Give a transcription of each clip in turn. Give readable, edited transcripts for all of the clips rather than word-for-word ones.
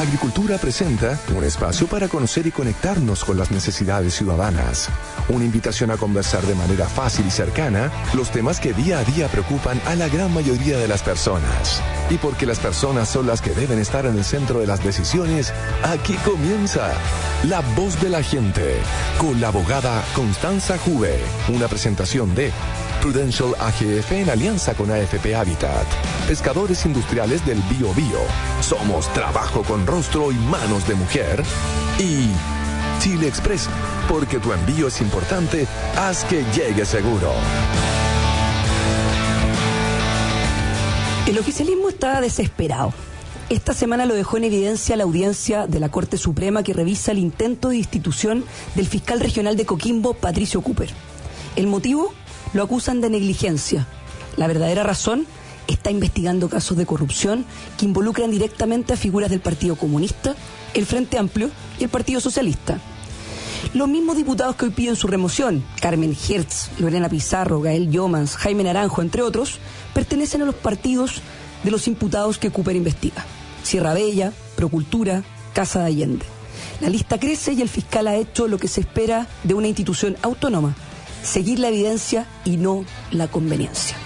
Agricultura presenta un espacio para conocer y conectarnos con las necesidades ciudadanas. Una invitación a conversar de manera fácil y cercana los temas que día a día preocupan a la gran mayoría de las personas. Y porque las personas son las que deben estar en el centro de las decisiones, aquí comienza La Voz de la Gente, con la abogada Constanza Juve. Una presentación de Prudential AGF en alianza con AFP Habitat. Pescadores industriales del Biobío. Somos trabajo con rostro y manos de mujer. Y Chile Express, porque tu envío es importante, haz que llegue seguro. El oficialismo está desesperado. Esta semana lo dejó en evidencia la audiencia de la Corte Suprema que revisa el intento de destitución del fiscal regional de Coquimbo, Patricio Cooper. El motivo: lo acusan de negligencia. La verdadera razón: está investigando casos de corrupción que involucran directamente a figuras del Partido Comunista, el Frente Amplio y el Partido Socialista. Los mismos diputados que hoy piden su remoción, Carmen Hertz, Lorena Pizarro, Gael Yomans, Jaime Naranjo, entre otros, pertenecen a los partidos de los imputados que Cooper investiga: Sierra Bella, Procultura, Casa de Allende. La lista crece y el fiscal ha hecho lo que se espera de una institución autónoma: seguir la evidencia y no la conveniencia.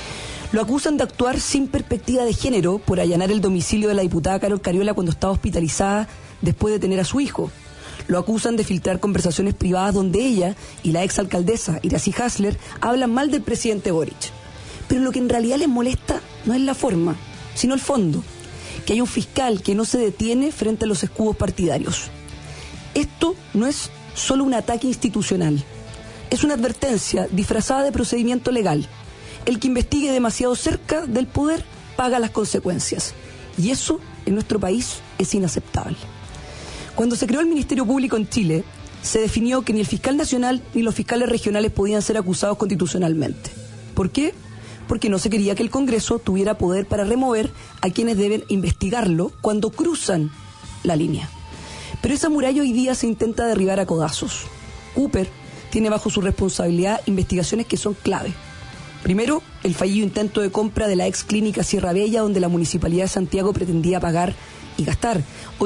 Lo acusan de actuar sin perspectiva de género por allanar el domicilio de la diputada Carol Cariola cuando estaba hospitalizada después de tener a su hijo. Lo acusan de filtrar conversaciones privadas donde ella y la exalcaldesa Iracy Hasler hablan mal del presidente Boric. Pero lo que en realidad les molesta no es la forma, sino el fondo: que hay un fiscal que no se detiene frente a los escudos partidarios. Esto no es solo un ataque institucional, es una advertencia disfrazada de procedimiento legal. El que investigue demasiado cerca del poder paga las consecuencias. Y eso en nuestro país es inaceptable. Cuando se creó el Ministerio Público en Chile, se definió que ni el fiscal nacional ni los fiscales regionales podían ser acusados constitucionalmente. ¿Por qué? Porque no se quería que el Congreso tuviera poder para remover a quienes deben investigarlo cuando cruzan la línea. Pero esa muralla hoy día se intenta derribar a codazos. Cooper tiene bajo su responsabilidad investigaciones que son clave. Primero, el fallido intento de compra de la ex clínica Sierra Bella, donde la Municipalidad de Santiago pretendía pagar y gastar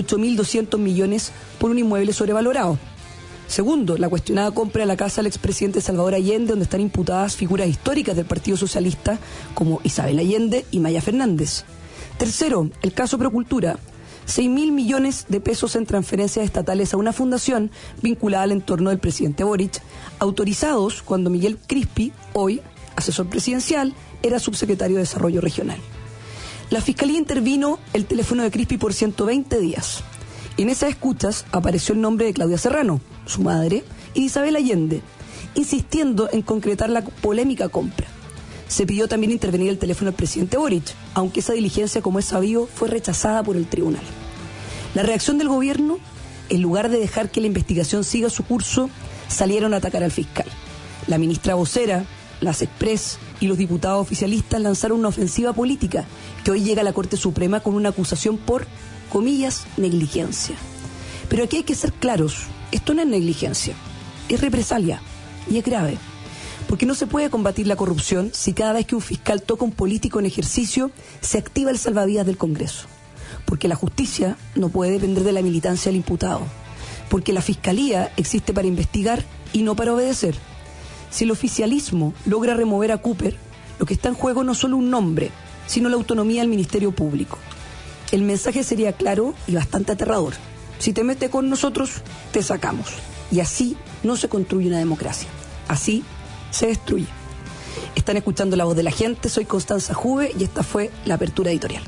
8.200 millones por un inmueble sobrevalorado. Segundo, la cuestionada compra de la casa del expresidente Salvador Allende, donde están imputadas figuras históricas del Partido Socialista como Isabel Allende y Maya Fernández. Tercero, el caso Procultura: 6.000 millones de pesos en transferencias estatales a una fundación vinculada al entorno del presidente Boric, autorizados cuando Miguel Crispi, hoy asesor presidencial, era subsecretario de Desarrollo Regional. La Fiscalía intervino el teléfono de Crispi por 120 días. En esas escuchas apareció el nombre de Claudia Serrano, su madre, y de Isabel Allende, insistiendo en concretar la polémica compra. Se pidió también intervenir el teléfono del presidente Boric, aunque esa diligencia, como es sabido, fue rechazada por el tribunal. La reacción del gobierno: en lugar de dejar que la investigación siga su curso, salieron a atacar al fiscal. La ministra vocera, las Express y los diputados oficialistas lanzaron una ofensiva política que hoy llega a la Corte Suprema con una acusación por, comillas, negligencia. Pero aquí hay que ser claros: esto no es negligencia, es represalia, y es grave. Porque no se puede combatir la corrupción si cada vez que un fiscal toca a un político en ejercicio se activa el salvavidas del Congreso. Porque la justicia no puede depender de la militancia del imputado. Porque la Fiscalía existe para investigar y no para obedecer. Si el oficialismo logra remover a Cooper, lo que está en juego no es solo un nombre, sino la autonomía del Ministerio Público. El mensaje sería claro y bastante aterrador: si te metes con nosotros, te sacamos. Y así no se construye una democracia. Así se destruye. Están escuchando La Voz de la Gente, soy Constanza Juve y esta fue la apertura editorial.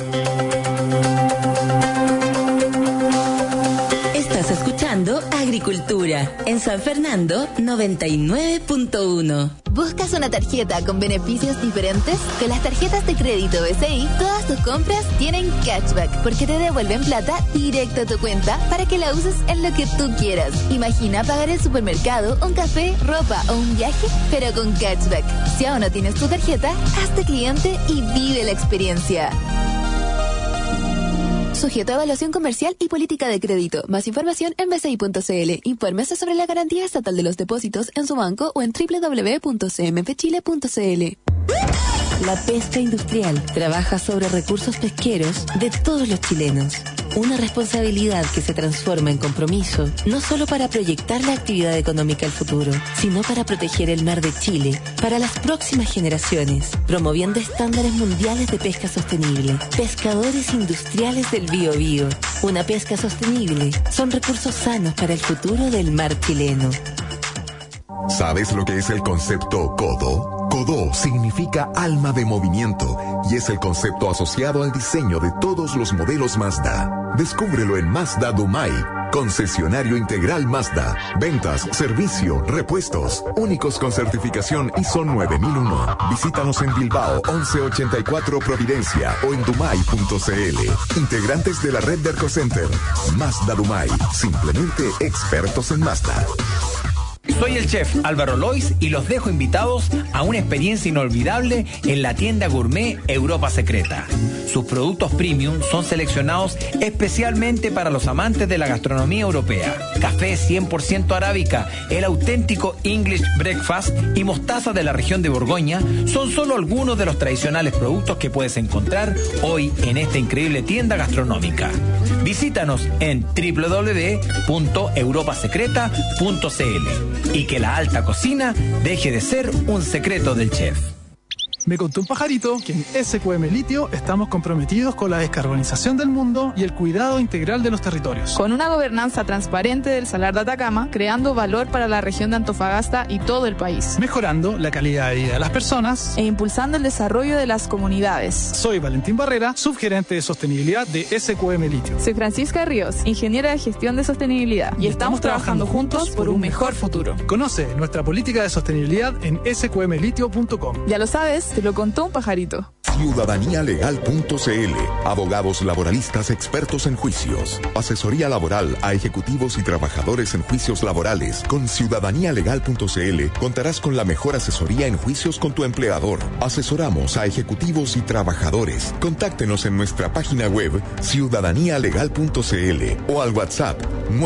Estás escuchando Agricultura en San Fernando 99.1. ¿Buscas una tarjeta con beneficios diferentes? Con las tarjetas de crédito BCI, todas tus compras tienen cashback, porque te devuelven plata directo a tu cuenta para que la uses en lo que tú quieras. Imagina pagar el supermercado, un café, ropa o un viaje, pero con cashback. Si aún no tienes tu tarjeta, hazte cliente y vive la experiencia. Sujeto a evaluación comercial y política de crédito. Más información en bci.cl. Infórmese sobre la garantía estatal de los depósitos en su banco o en www.cmfchile.cl. La pesca industrial trabaja sobre recursos pesqueros de todos los chilenos. Una responsabilidad que se transforma en compromiso, no solo para proyectar la actividad económica al futuro, sino para proteger el mar de Chile para las próximas generaciones, promoviendo estándares mundiales de pesca sostenible. Pescadores industriales del Biobío. Una pesca sostenible son recursos sanos para el futuro del mar chileno. ¿Sabes lo que es el concepto CODO? CODO significa alma de movimiento y es el concepto asociado al diseño de todos los modelos Mazda. Descúbrelo en Mazda Dumai, concesionario integral Mazda. Ventas, servicio, repuestos, únicos con certificación ISO 9001. Visítanos en Bilbao 1184 Providencia o en dumai.cl. Integrantes de la red de Arcocenter. Mazda Dumai, simplemente expertos en Mazda. Soy el chef Álvaro Lois y los dejo invitados a una experiencia inolvidable en la tienda gourmet Europa Secreta. Sus productos premium son seleccionados especialmente para los amantes de la gastronomía europea. Café 100% arábica, el auténtico English Breakfast y mostaza de la región de Borgoña son solo algunos de los tradicionales productos que puedes encontrar hoy en esta increíble tienda gastronómica. Visítanos en www.europasecreta.cl y que la alta cocina deje de ser un secreto del chef. Me contó un pajarito que en SQM Litio estamos comprometidos con la descarbonización del mundo y el cuidado integral de los territorios. Con una gobernanza transparente del Salar de Atacama, creando valor para la región de Antofagasta y todo el país. Mejorando la calidad de vida de las personas. E impulsando el desarrollo de las comunidades. Soy Valentín Barrera, subgerente de sostenibilidad de SQM Litio. Soy Francisca Ríos, ingeniera de gestión de sostenibilidad. Y estamos trabajando juntos por un mejor futuro. Conoce nuestra política de sostenibilidad en sqmlitio.com. Ya lo sabes, te lo contó un pajarito. Ciudadanialegal.cl. Abogados laboralistas expertos en juicios. Asesoría laboral a ejecutivos y trabajadores en juicios laborales. Con Ciudadanialegal.cl contarás con la mejor asesoría en juicios con tu empleador. Asesoramos a ejecutivos y trabajadores. Contáctenos en nuestra página web ciudadanialegal.cl o al WhatsApp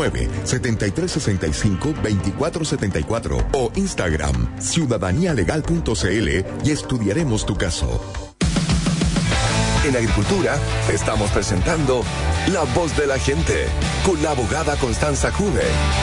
97365-2474 o Instagram ciudadanialegal.cl y estudiaremos tu caso. En Agricultura estamos presentando La Voz de la Gente con la abogada Constanza Juve.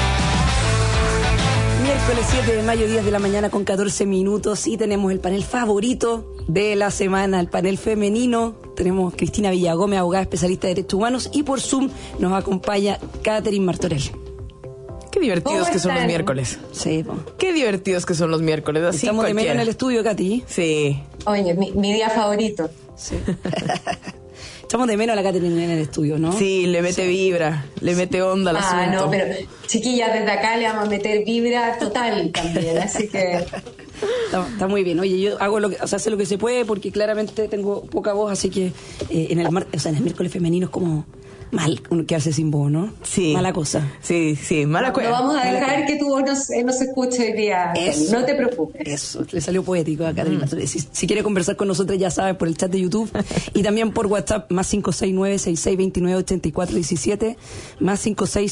Miércoles 7 de mayo, 10 de la mañana con 14 minutos y tenemos el panel favorito de la semana, el panel femenino. Tenemos Cristina Villagómez, abogada especialista de derechos humanos, y por Zoom nos acompaña Catherine Martorell. Qué divertidos que son los miércoles. Sí, po. Qué divertidos que son los miércoles. Así estamos cualquiera. de menos en el estudio, Katy. Sí. Oye, mi día favorito. Sí. Estamos de menos a la Catherine en el estudio, ¿no? Sí, le mete vibra, le mete onda al asunto. No, pero chiquillas, desde acá le vamos a meter vibra total también, así que... Está muy bien. Oye, yo hago sé lo que se puede porque claramente tengo poca voz, así que en el miércoles femenino es como mal quedarse sin voz, ¿no? Sí. Mala cosa. Sí, mala cosa. No vamos a dejar que tu voz no se escuche hoy día. Eso, no te preocupes. Eso, le salió poético a Catherine. Si quiere conversar con nosotros, ya sabes, por el chat de YouTube y también por WhatsApp, más 569-6629-8417, más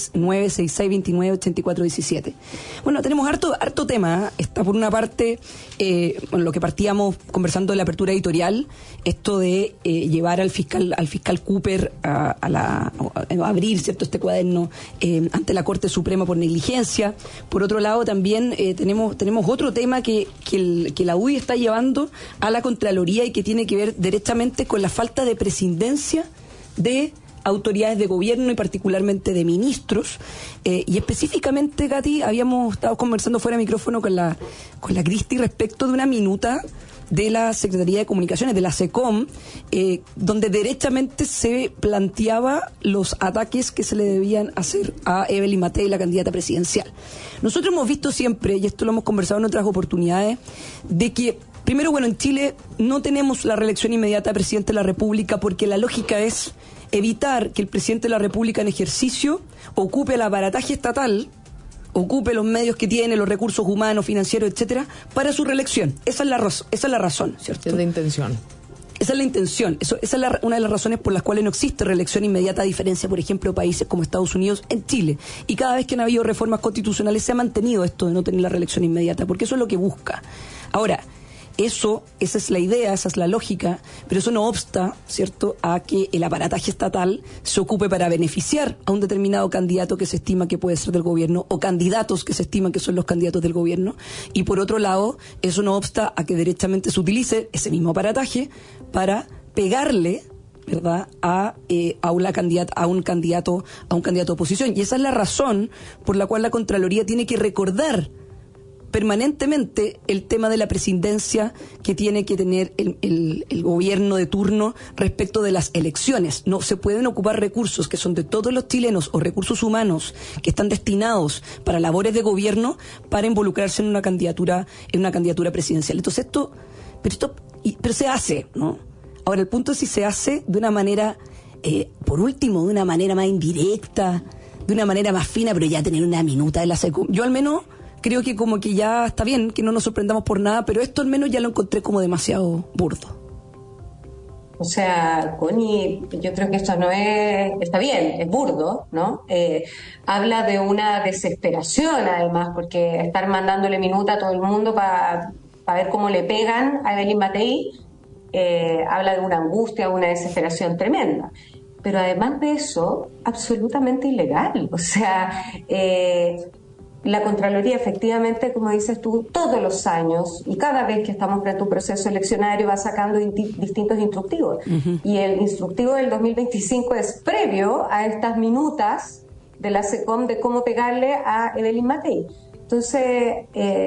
569-6629-8417. Bueno, tenemos harto tema. Está por una parte, lo que partíamos conversando de la apertura editorial, esto de llevar al fiscal Cooper a abrir, ¿cierto?, este cuaderno ante la Corte Suprema por negligencia. Por otro lado, también tenemos otro tema que la UDI está llevando a la Contraloría y que tiene que ver directamente con la falta de prescindencia de autoridades de gobierno y particularmente de ministros. Y específicamente, Katy, habíamos estado conversando fuera de micrófono con la Cristi respecto de una minuta de la Secretaría de Comunicaciones, de la SECOM, donde derechamente se planteaba los ataques que se le debían hacer a Evelyn Matei, la candidata presidencial. Nosotros hemos visto siempre, y esto lo hemos conversado en otras oportunidades, de que, primero, bueno, en Chile no tenemos la reelección inmediata de presidente de la República porque la lógica es evitar que el presidente de la República en ejercicio ocupe el aparataje estatal, ocupe los medios que tiene, los recursos humanos, financieros, etcétera, para su reelección. Esa es la razón, ¿cierto? Es la intención. Esa es la intención. Esa es una de las razones por las cuales no existe reelección inmediata, a diferencia, por ejemplo, de países como Estados Unidos, en Chile. Y cada vez que han habido reformas constitucionales se ha mantenido esto de no tener la reelección inmediata, porque eso es lo que busca. Ahora, Esa es la idea, esa es la lógica, pero eso no obsta, ¿cierto?, a que el aparataje estatal se ocupe para beneficiar a un determinado candidato que se estima que puede ser del gobierno, o candidatos que se estiman que son los candidatos del gobierno, y por otro lado, eso no obsta a que derechamente se utilice ese mismo aparataje para pegarle, ¿verdad?, a un candidato de oposición. Y esa es la razón por la cual la Contraloría tiene que recordar permanentemente el tema de la presidencia que tiene que tener el gobierno de turno respecto de las elecciones. No se pueden ocupar recursos que son de todos los chilenos o recursos humanos que están destinados para labores de gobierno para involucrarse en una candidatura presidencial. Entonces pero se hace, ¿no? Ahora, el punto es si se hace de una manera, por último, de una manera más indirecta, de una manera más fina, pero ya tener una minuta de la SECOM. Yo al menos creo que como que ya está bien, que no nos sorprendamos por nada, pero esto al menos ya lo encontré como demasiado burdo. O sea, Connie, yo creo que esto no está bien, es burdo, ¿no? Habla de una desesperación, además, porque estar mandándole minuta a todo el mundo para ver cómo le pegan a Evelyn Matei, habla de una angustia, una desesperación tremenda. Pero además de eso, absolutamente ilegal. O sea, la Contraloría, efectivamente, como dices tú, todos los años y cada vez que estamos frente a un proceso eleccionario va sacando distintos instructivos. Uh-huh. Y el instructivo del 2025 es previo a estas minutas de la SECOM de cómo pegarle a Evelyn Matei. Entonces,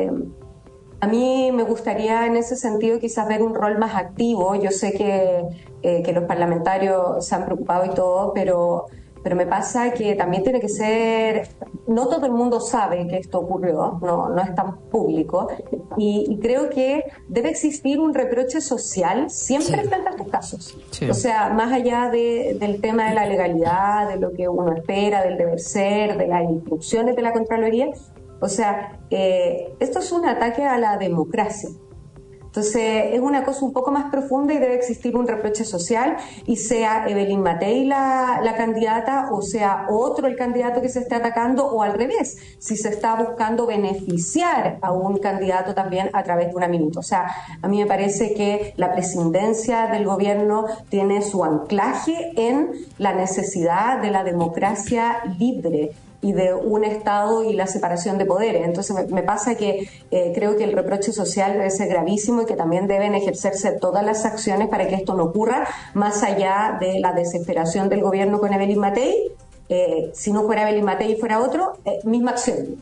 a mí me gustaría en ese sentido quizás ver un rol más activo. Yo sé que los parlamentarios se han preocupado y todo, pero me pasa que también tiene que ser... No todo el mundo sabe que esto ocurrió, no es tan público, y creo que debe existir un reproche social siempre frente a estos casos. Sí. O sea, más allá del tema de la legalidad, de lo que uno espera, del deber ser, de las instrucciones de la Contraloría, o sea, esto es un ataque a la democracia. Entonces, es una cosa un poco más profunda y debe existir un reproche social, y sea Evelyn Matei la candidata o sea otro el candidato que se esté atacando, o al revés, si se está buscando beneficiar a un candidato también a través de una minuta. O sea, a mí me parece que la presidencia del gobierno tiene su anclaje en la necesidad de la democracia libre y de un Estado y la separación de poderes. Entonces me pasa que creo que el reproche social debe ser gravísimo y que también deben ejercerse todas las acciones para que esto no ocurra, más allá de la desesperación del gobierno con Evelyn Matei. Si no fuera Evelyn Matei y fuera otro, misma acción.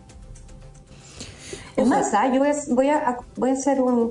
Es más, yo voy a hacer un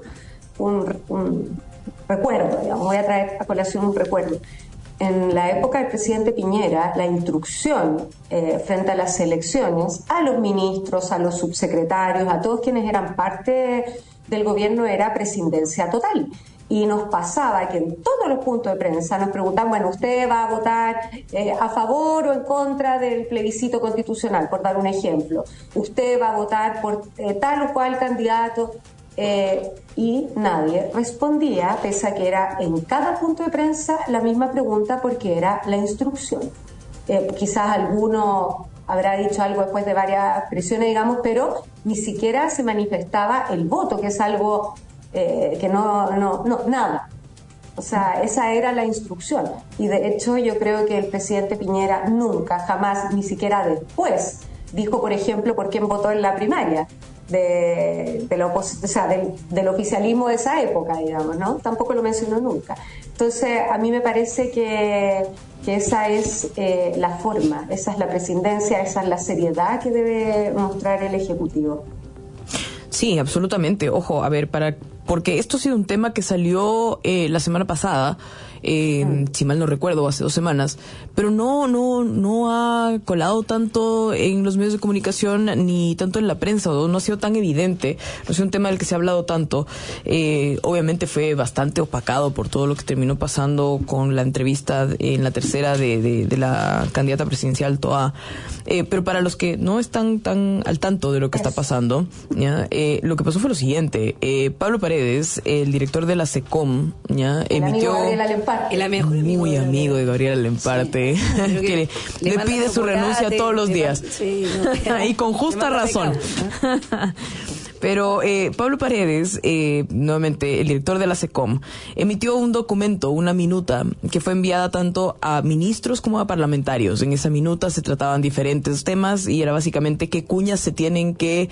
recuerdo, digamos, voy a traer a colación un recuerdo. En la época del presidente Piñera, la instrucción frente a las elecciones a los ministros, a los subsecretarios, a todos quienes eran parte del gobierno era presidencia total. Y nos pasaba que en todos los puntos de prensa nos preguntaban, bueno, ¿usted va a votar a favor o en contra del plebiscito constitucional, por dar un ejemplo? ¿Usted va a votar por tal o cual candidato? Y nadie respondía, pese a que era en cada punto de prensa la misma pregunta, porque era la instrucción. Quizás alguno habrá dicho algo después de varias presiones, digamos, pero ni siquiera se manifestaba el voto, que es algo que nada. O sea, esa era la instrucción. Y de hecho yo creo que el presidente Piñera nunca, jamás, ni siquiera después, dijo, por ejemplo, por quién votó en la primaria del oficialismo de esa época, digamos, ¿no? Tampoco lo mencionó nunca. Entonces, a mí me parece que esa es la forma, esa es la presidencia, esa es la seriedad que debe mostrar el Ejecutivo. Sí, absolutamente. Ojo, a ver, porque esto ha sido un tema que salió la semana pasada, si mal no recuerdo, hace 2 semanas, pero no ha colado tanto en los medios de comunicación ni tanto en la prensa, o no ha sido tan evidente, no ha sido un tema del que se ha hablado tanto. Obviamente fue bastante opacado por todo lo que terminó pasando con la entrevista en la tercera de la candidata presidencial Toa, pero para los que no están tan al tanto de lo que está pasando, ¿ya? Lo que pasó fue lo siguiente. Pablo Paredes, el director de la SECOM, ¿ya? Emitió... Muy amigo de Gabriela Lemparte, que le pide su renuncia todos los días. Sí, no, y con justa razón. Pero Pablo Paredes, nuevamente el director de la SECOM, emitió un documento, una minuta, que fue enviada tanto a ministros como a parlamentarios. En esa minuta se trataban diferentes temas y era básicamente qué cuñas se tienen que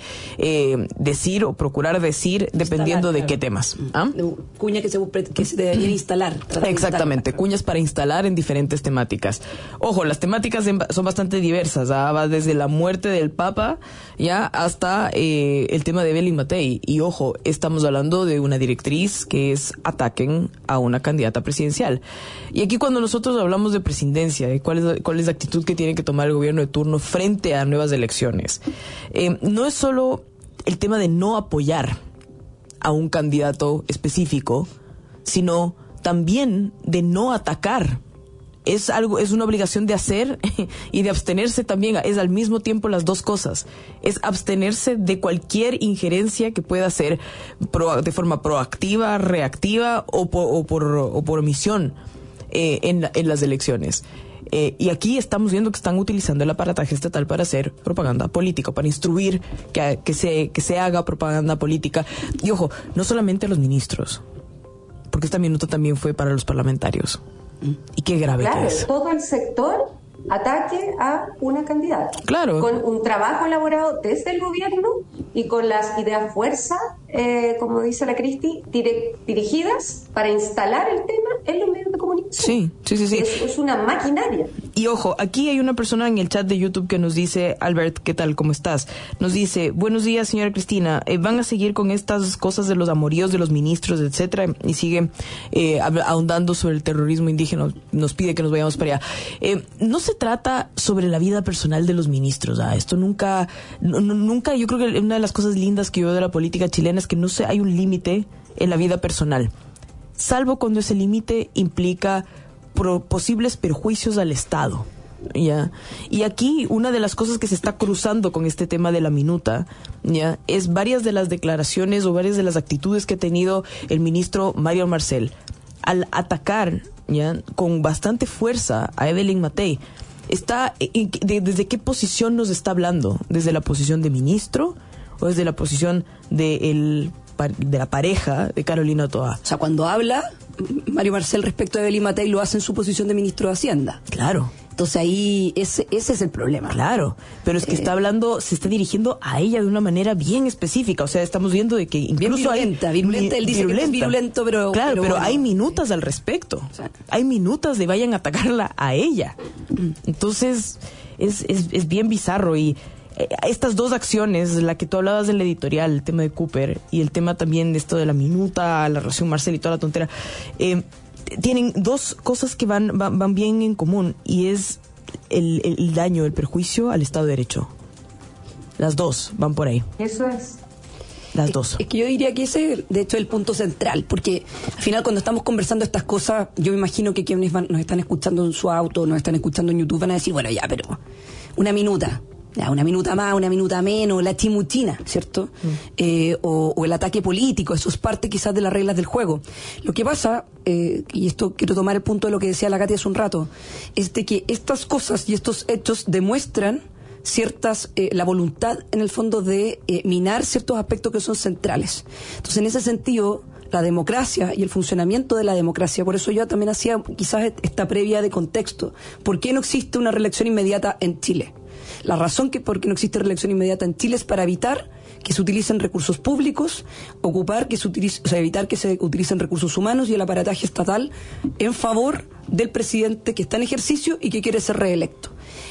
decir o procurar decir dependiendo de qué temas. ¿Ah? Cuña que se deberían instalar. Exactamente, cuñas para instalar en diferentes temáticas. Ojo, las temáticas son bastante diversas, va desde la muerte del Papa ya hasta el tema de Evelyn Matei. Y ojo, estamos hablando de una directriz que es ataquen a una candidata presidencial. Y aquí cuando nosotros hablamos de presidencia, cuál es la actitud que tiene que tomar el gobierno de turno frente a nuevas elecciones, no es solo el tema de no apoyar a un candidato específico, sino también de no atacar. Es una obligación de hacer y de abstenerse también. Es al mismo tiempo las dos cosas. Es abstenerse de cualquier injerencia que pueda ser de forma proactiva, reactiva o por omisión en las elecciones. Y aquí estamos viendo que están utilizando el aparataje estatal para hacer propaganda política, para instruir que se haga propaganda política. Y ojo, no solamente a los ministros, porque esta minuta también fue para los parlamentarios. Y qué grave que es. Todo el sector ataque a una candidata. Claro. Con un trabajo elaborado desde el gobierno y con las ideas fuerza, como dice la Cristi, dirigidas para instalar el tema en los medios de comunicación. Sí. Es una maquinaria. Y ojo, aquí hay una persona en el chat de YouTube que nos dice, Albert, ¿qué tal? ¿Cómo estás? Nos dice, buenos días, señora Cristina, ¿van a seguir con estas cosas de los amoríos de los ministros, etcétera? Y sigue ahondando sobre el terrorismo indígena, nos pide que nos vayamos para allá. No se trata sobre la vida personal de los ministros, esto nunca, yo creo que una de las cosas lindas que yo veo de la política chilena es que no hay un límite en la vida personal, salvo cuando ese límite implica posibles perjuicios al Estado, ¿ya? Y aquí una de las cosas que se está cruzando con este tema de la minuta, ¿ya?, es varias de las declaraciones o varias de las actitudes que ha tenido el ministro Mario Marcel al atacar, ¿ya?, con bastante fuerza a Evelyn Matei. ¿Desde qué posición nos está hablando? ¿Desde la posición de ministro o desde la posición de la pareja de Carolina Toa? O sea, cuando habla Mario Marcel respecto a Evelyn Matei, lo hace en su posición de ministro de Hacienda. Claro. Entonces ahí ese es el problema. Claro, pero es que está hablando, se está dirigiendo a ella de una manera bien específica. O sea, estamos viendo de que incluso bien virulenta, él dice que es virulento, pero... Claro, pero bueno, hay minutas al respecto. O sea, hay minutas de vayan a atacarla a ella. Entonces, es bien bizarro. Y estas dos acciones, la que tú hablabas del editorial, el tema de Cooper, y el tema también de esto de la minuta, la relación Marcel y toda la tontera, tienen dos cosas que van bien en común, y es el daño, el perjuicio al Estado de Derecho. Las dos van por ahí. Eso es. Las dos. Es que yo diría que ese es, de hecho, el punto central, porque al final cuando estamos conversando estas cosas, yo me imagino que quienes nos están escuchando en su auto, nos están escuchando en YouTube, van a decir, bueno, ya, pero una minuta más, una minuta menos, la chimuchina, ¿cierto? O el ataque político, eso es parte quizás de las reglas del juego. Lo que pasa, y esto quiero tomar el punto de lo que decía la Katy hace un rato, es de que estas cosas y estos hechos demuestran la voluntad en el fondo de minar ciertos aspectos que son centrales. Entonces, en ese sentido, la democracia y el funcionamiento de la democracia, por eso yo también hacía quizás esta previa de contexto. ¿Por qué no existe una reelección inmediata en Chile? La razón por qué no existe reelección inmediata en Chile es para evitar que se utilicen recursos públicos, evitar que se utilicen recursos humanos y el aparataje estatal en favor del presidente que está en ejercicio y que quiere ser reelecto.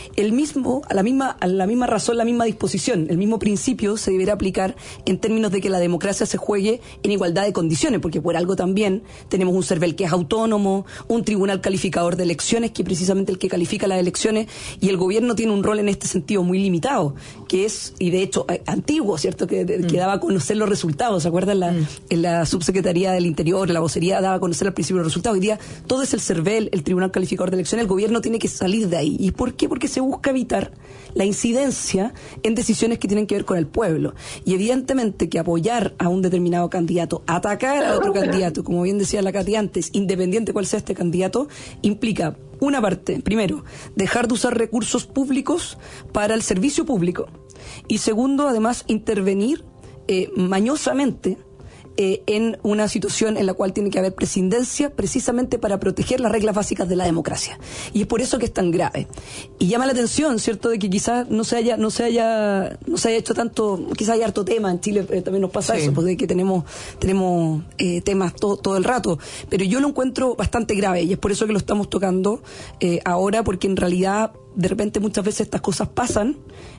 A la misma razón, la misma disposición, el mismo principio se deberá aplicar en términos de que la democracia se juegue en igualdad de condiciones, porque por algo también tenemos un CERVEL que es autónomo, un tribunal calificador de elecciones, que es precisamente el que califica las elecciones, y el gobierno tiene un rol en este sentido muy limitado, que es, y de hecho, antiguo, ¿cierto?, que daba a conocer los resultados. ¿Se acuerdan? En la Subsecretaría del Interior, la vocería daba a conocer al principio los resultados. Hoy día todo es el CERVEL, el tribunal calificador de elecciones, el gobierno tiene que salir de ahí. ¿Y por qué? Porque se busca evitar la incidencia en decisiones que tienen que ver con el pueblo. Y evidentemente que apoyar a un determinado candidato, atacar a otro candidato, como bien decía la Katy antes, independiente cuál sea este candidato, implica, una parte, primero, dejar de usar recursos públicos para el servicio público. Y segundo, además, intervenir mañosamente en una situación en la cual tiene que haber presidencia precisamente para proteger las reglas básicas de la democracia. Y es por eso que es tan grave. Y llama la atención, ¿cierto?, de que quizás no se haya hecho tanto, quizás hay harto tema en Chile, también nos pasa eso, pues de que tenemos temas todo el rato. Pero yo lo encuentro bastante grave y es por eso que lo estamos tocando ahora, porque en realidad de repente muchas veces estas cosas pasan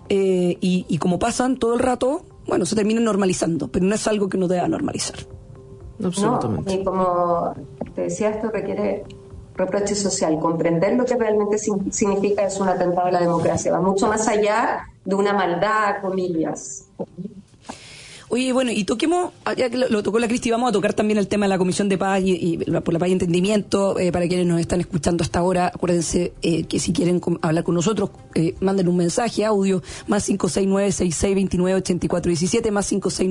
y como pasan todo el rato, bueno, se termina normalizando, pero no es algo que no deba normalizar. Absolutamente. No, y como te decía, esto requiere reproche social. Comprender lo que realmente significa es un atentado a la democracia. Va mucho más allá de una maldad, comillas. Oye, bueno, y toquemos, ya que lo tocó la Cristi, vamos a tocar también el tema de la Comisión de Paz y por la Paz y Entendimiento. Para quienes nos están escuchando hasta ahora, acuérdense que si quieren hablar con nosotros, manden un mensaje, audio, más 569-6629-8417, más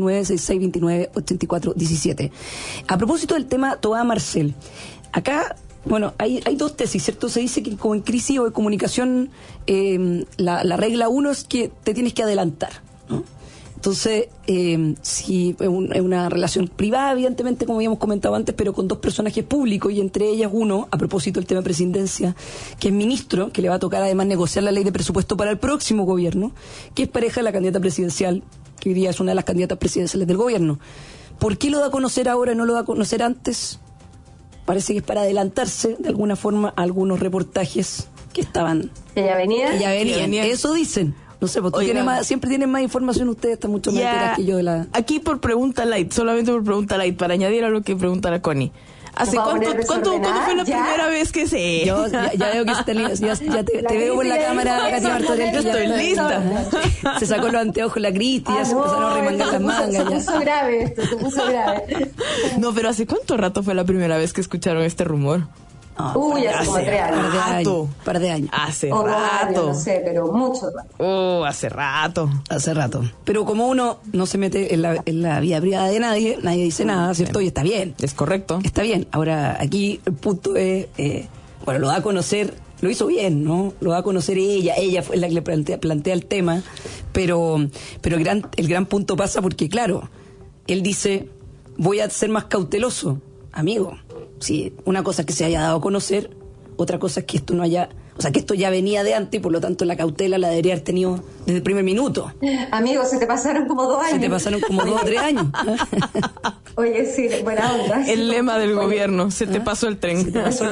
569-6629-8417. A propósito del tema Toa Marcel, acá, bueno, hay dos tesis, ¿cierto? Se dice que como en crisis o en comunicación, la regla 1 es que te tienes que adelantar, ¿no? Entonces, si es una relación privada, evidentemente, como habíamos comentado antes, pero con dos personajes públicos, y entre ellas uno, a propósito del tema de presidencia, que es ministro, que le va a tocar además negociar la ley de presupuesto para el próximo gobierno, que es pareja de la candidata presidencial, que hoy día es una de las candidatas presidenciales del gobierno. ¿Por qué lo da a conocer ahora y no lo da a conocer antes? Parece que es para adelantarse, de alguna forma, a algunos reportajes que estaban... Que ya venían. Eso dicen. No sé, pues siempre tienen más información ustedes, están mucho más enteradas que yo de la... Aquí por pregunta light, solamente por pregunta light, para añadir a lo que pregunta la Connie. ¿Cuándo fue la primera vez que se...? Yo ya veo que ya te veo por la cámara, Katy Martorell. Yo estoy lista. Se sacó los anteojos la Cristi, ya se empezaron a remangar las mangas. Se puso grave. No, pero ¿hace cuánto rato fue la primera vez que escucharon este rumor? Hace como 3 años. Par de años. Hace rato. No sé, pero mucho rato. Hace rato. Pero como uno no se mete en la vida privada de nadie dice nada, ¿cierto? Y está bien. Es correcto. Está bien. Ahora, aquí el punto es, bueno, lo da a conocer, lo hizo bien, ¿no? Lo da a conocer ella fue la que le plantea el tema, pero el gran punto pasa porque, claro, él dice, voy a ser más cauteloso, amigo. Sí, una cosa es que se haya dado a conocer, otra cosa es que esto no haya... O sea, que esto ya venía de antes y por lo tanto la cautela la debería haber tenido desde el primer minuto. Amigo, se te pasaron como 2 años. Se te pasaron como 2 o 3 años. Oye, sí, buena onda. El lema del gobierno, se te pasó el tren. Se te pasó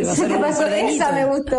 esa me gustó.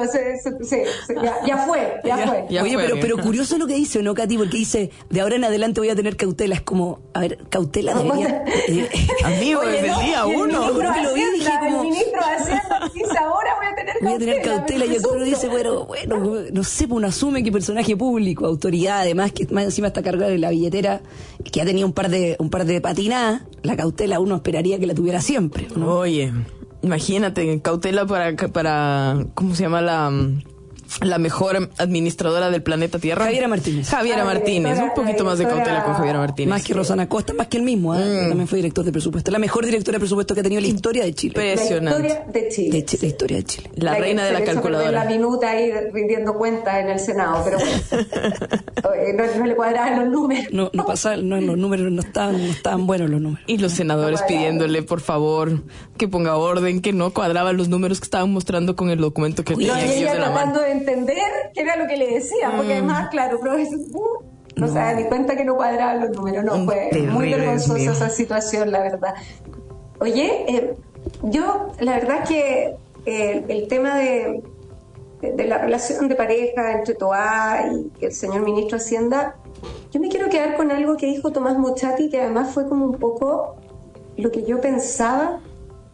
Ya fue. Oye, pero curioso lo que dice, ¿no, Katy? Porque dice, de ahora en adelante voy a tener cautela. Es como, a ver, cautela debería... Amigo, desde el día 1. Yo creo que lo vi y dije como... El ministro de Hacienda dice, ahora voy a tener cautela. Y otro dice, bueno, no sé, uno asume que personaje público, autoridad, además que más encima está cargada de la billetera, que ha tenido un par de patinadas, la cautela uno esperaría que la tuviera siempre, ¿no? Oye, imagínate, cautela para ¿cómo se llama la mejor administradora del planeta Tierra? Javiera Martínez. Un poquito más de cautela con Javiera Martínez. Más que Rosana Costa, más que el mismo, también fue director de presupuesto. La mejor directora de presupuesto que ha tenido la historia de Chile. Impresionante. La historia de Chile. La reina de la calculadora. La minuta ahí rindiendo cuentas en el Senado, pero bueno, no le cuadraban los números. Los números no estaban buenos los números. Y los senadores pidiéndole, por favor, que ponga orden, que no cuadraban los números que estaban mostrando con el documento que tenía aquí de la mano. Entender qué era lo que le decía, porque además, claro, no se da ni cuenta que no cuadraban los números. No, fue muy vergonzosa esa situación, la verdad. Oye, yo, la verdad es que el tema de la relación de pareja entre Toa y el señor ministro de Hacienda, yo me quiero quedar con algo que dijo Tomás Mochati, que además fue como un poco lo que yo pensaba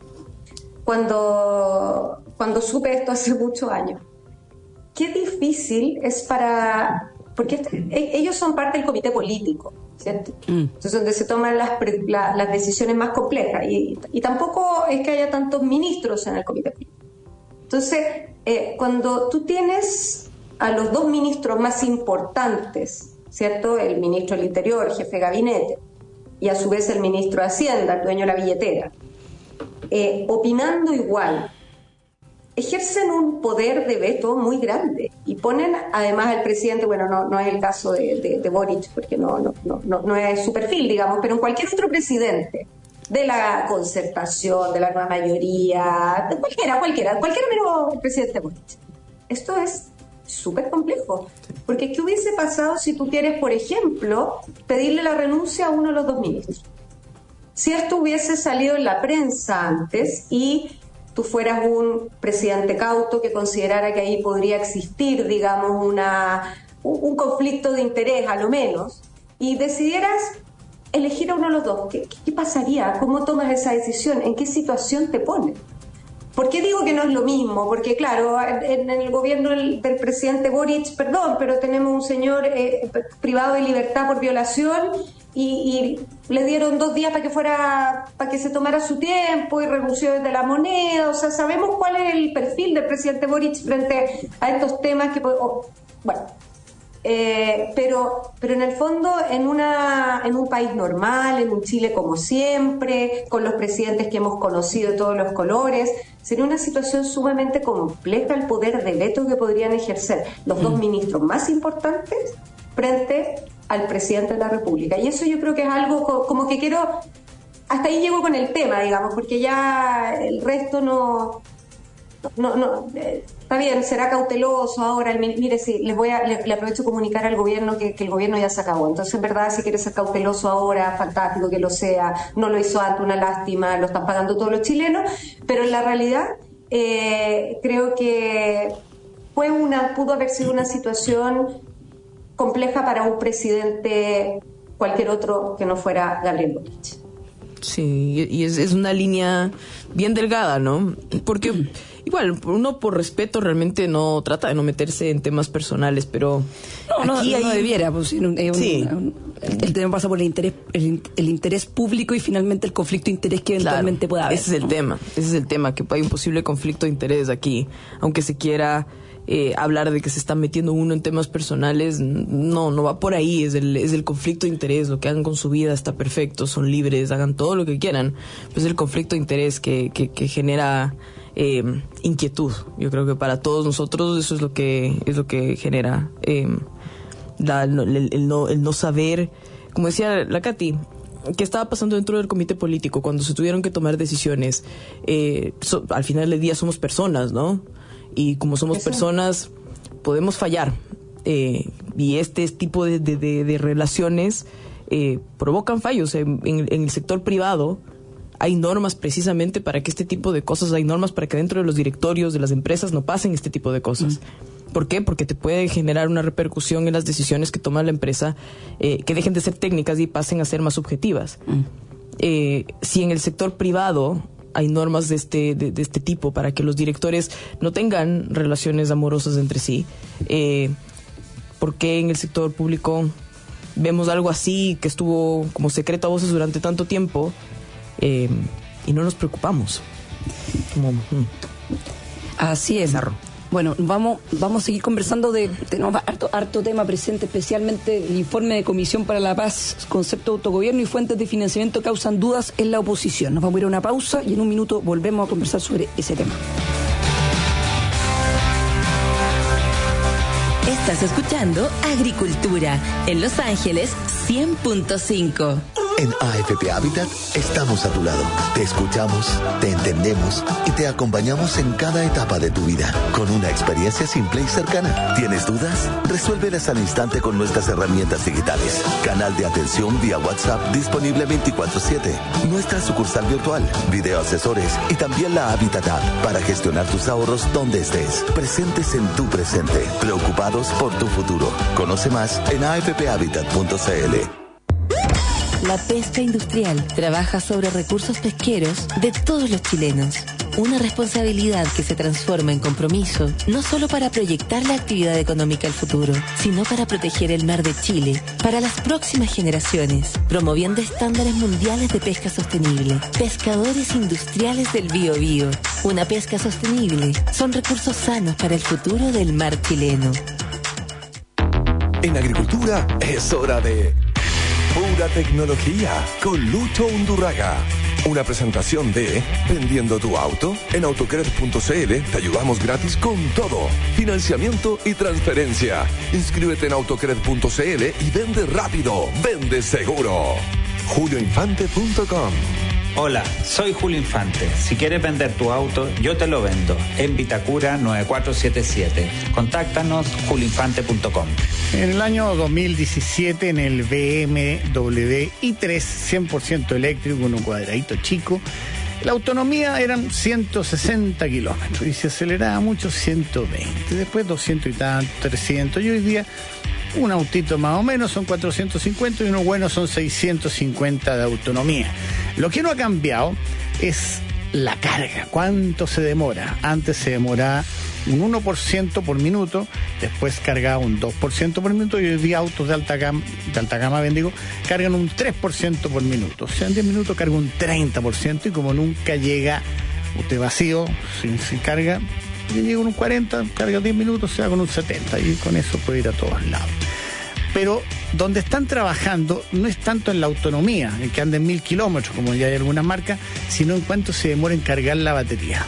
cuando supe esto hace muchos años. Qué difícil es porque ellos son parte del comité político, ¿cierto? Entonces, donde se toman las decisiones más complejas y tampoco es que haya tantos ministros en el comité político. Entonces, cuando tú tienes a los 2 ministros más importantes, ¿cierto? El ministro del Interior, jefe de gabinete, y a su vez el ministro de Hacienda, el dueño de la billetera, opinando igual, ejercen un poder de veto muy grande y ponen además al presidente, bueno, no es el caso de Boric, porque no es su perfil, digamos, pero en cualquier otro presidente de la Concertación, de la nueva mayoría, de cualquiera menos el presidente Boric. Esto es súper complejo, porque ¿qué hubiese pasado si tú quieres, por ejemplo, pedirle la renuncia a uno de los dos ministros? Si esto hubiese salido en la prensa antes y tú fueras un presidente cauto que considerara que ahí podría existir, digamos, un conflicto de interés a lo menos, y decidieras elegir a uno de los dos, ¿qué pasaría? ¿Cómo tomas esa decisión? ¿En qué situación te pone? ¿Por qué digo que no es lo mismo? Porque claro, en el gobierno del presidente Boric, pero tenemos un señor privado de libertad por violación y le dieron 2 días para que se tomara su tiempo y renunció desde la moneda. O sea, sabemos cuál es el perfil del presidente Boric frente a estos temas que pero en el fondo en un país normal, en un Chile como siempre, con los presidentes que hemos conocido de todos los colores, sería una situación sumamente compleja el poder de veto que podrían ejercer los dos ministros más importantes frente al presidente de la República. Y eso yo creo que es algo como que quiero, hasta ahí llego con el tema, digamos, porque ya el resto no está bien, será cauteloso ahora. Mire, sí, le aprovecho comunicar al gobierno que el gobierno ya se acabó. Entonces, en verdad, si quiere ser cauteloso ahora, fantástico que lo sea. No lo hizo antes, una lástima, lo están pagando todos los chilenos. Pero en la realidad, creo que pudo haber sido una situación compleja para un presidente cualquier otro que no fuera Gabriel Boric. Sí, y es una línea bien delgada, ¿no? Porque igual, uno por respeto realmente no trata de no meterse en temas personales, pero aquí no debiera, pues, sí. El tema pasa por el interés público y finalmente el conflicto de interés que eventualmente pueda haber. Ese es el tema, que hay un posible conflicto de interés aquí, aunque se quiera hablar de que se está metiendo uno en temas personales, no va por ahí, es el conflicto de interés. Lo que hagan con su vida está perfecto, son libres, hagan todo lo que quieran, pues es el conflicto de interés que genera inquietud. Yo creo que para todos nosotros eso es lo que genera el no saber, como decía la Katy, qué estaba pasando dentro del comité político cuando se tuvieron que tomar decisiones. Al final del día somos personas, ¿no? Y como somos personas, podemos fallar. Y este tipo de relaciones provocan fallos. En el sector privado hay normas precisamente para que este tipo de cosas, hay normas para que dentro de los directorios de las empresas no pasen este tipo de cosas. ¿Por qué? Porque te puede generar una repercusión en las decisiones que toma la empresa, que dejen de ser técnicas y pasen a ser más subjetivas. Si en el sector privado hay normas de este tipo para que los directores no tengan relaciones amorosas entre sí, ¿por qué en el sector público vemos algo así que estuvo como secreto a voces durante tanto tiempo y no nos preocupamos? Así es. Bueno, vamos a seguir conversando tenemos harto tema presente, especialmente el informe de Comisión para la Paz, concepto de autogobierno y fuentes de financiamiento causan dudas en la oposición. Nos vamos a ir a una pausa y en un minuto volvemos a conversar sobre ese tema. Estás escuchando Agricultura en Los Ángeles 100.5. En AFP Habitat estamos a tu lado. Te escuchamos, te entendemos y te acompañamos en cada etapa de tu vida con una experiencia simple y cercana. ¿Tienes dudas? Resuélvelas al instante con nuestras herramientas digitales. Canal de atención vía WhatsApp disponible 24/7. Nuestra sucursal virtual, video asesores y también la Habitat App para gestionar tus ahorros donde estés. Presentes en tu presente. Preocupados por tu futuro. Conoce más en afphabitat.cl. La pesca industrial trabaja sobre recursos pesqueros de todos los chilenos. Una responsabilidad que se transforma en compromiso, no solo para proyectar la actividad económica al futuro, sino para proteger el mar de Chile para las próximas generaciones, promoviendo estándares mundiales de pesca sostenible. Pescadores industriales del Biobío. Una pesca sostenible son recursos sanos para el futuro del mar chileno. En agricultura es hora de pura tecnología con Lucho Undurraga. Una presentación de Vendiendo tu auto. En Autocred.cl te ayudamos gratis con todo. Financiamiento y transferencia. Inscríbete en Autocred.cl y vende rápido. Vende seguro. JulioInfante.com. Hola, soy Julio Infante. Si quieres vender tu auto, yo te lo vendo. En Vitacura 9477. Contáctanos julioinfante.com. En el año 2017, en el BMW i3 100% eléctrico, con un cuadradito chico, la autonomía eran 160 kilómetros y se aceleraba mucho 120, después 200 y tanto, 300, y hoy día un autito más o menos son 450 y uno bueno son 650 de autonomía. Lo que no ha cambiado es la carga, cuánto se demora. Antes se demoraba un 1% por minuto, después cargaba un 2% por minuto, y hoy día autos de alta gama cargan un 3% por minuto. O sea, en 10 minutos carga un 30%, y como nunca llega usted vacío, sin carga, llega un 40, carga 10 minutos, se va con un 70, y con eso puede ir a todos lados. Pero donde están trabajando no es tanto en la autonomía, en que anden 1000 kilómetros, como ya hay algunas marcas, sino en cuánto se demora en cargar la batería.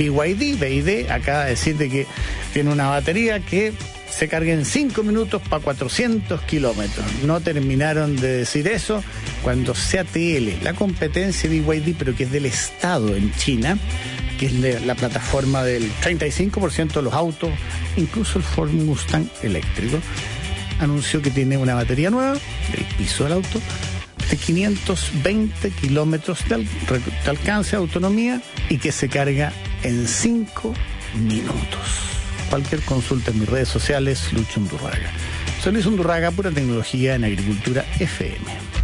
BYD acaba de decir de que tiene una batería que se carga en 5 minutos para 400 kilómetros. No terminaron de decir eso cuando CATL, la competencia de BYD, pero que es del Estado en China, que es la plataforma del 35% de los autos, incluso el Ford Mustang eléctrico, anunció que tiene una batería nueva del piso del auto de 520 kilómetros de alcance, autonomía, y que se carga en 5 minutos. Cualquier consulta en mis redes sociales, Lucho Undurraga. Soy Luis Undurraga, Pura Tecnología en Agricultura FM.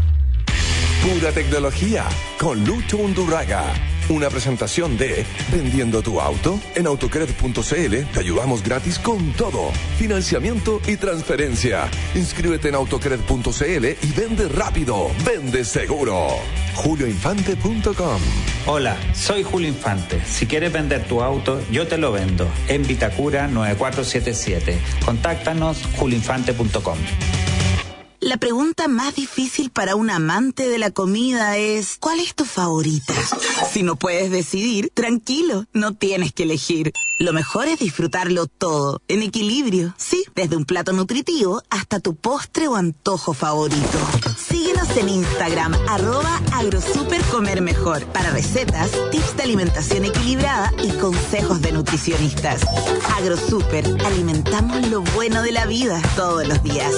Pura Tecnología con Lucho Undurraga. Una presentación de Vendiendo tu auto. En Autocred.cl te ayudamos gratis con todo. Financiamiento y transferencia. Inscríbete en Autocred.cl y vende rápido. Vende seguro. JulioInfante.com. Hola, soy Julio Infante. Si quieres vender tu auto, yo te lo vendo. En Vitacura 9477. Contáctanos julioinfante.com. La pregunta más difícil para un amante de la comida es: ¿cuál es tu favorita? Si no puedes decidir, tranquilo, no tienes que elegir. Lo mejor es disfrutarlo todo, en equilibrio. Sí, desde un plato nutritivo hasta tu postre o antojo favorito. Síguenos en Instagram, @agrosupercomermejor, para recetas, tips de alimentación equilibrada y consejos de nutricionistas. Agrosuper, alimentamos lo bueno de la vida todos los días.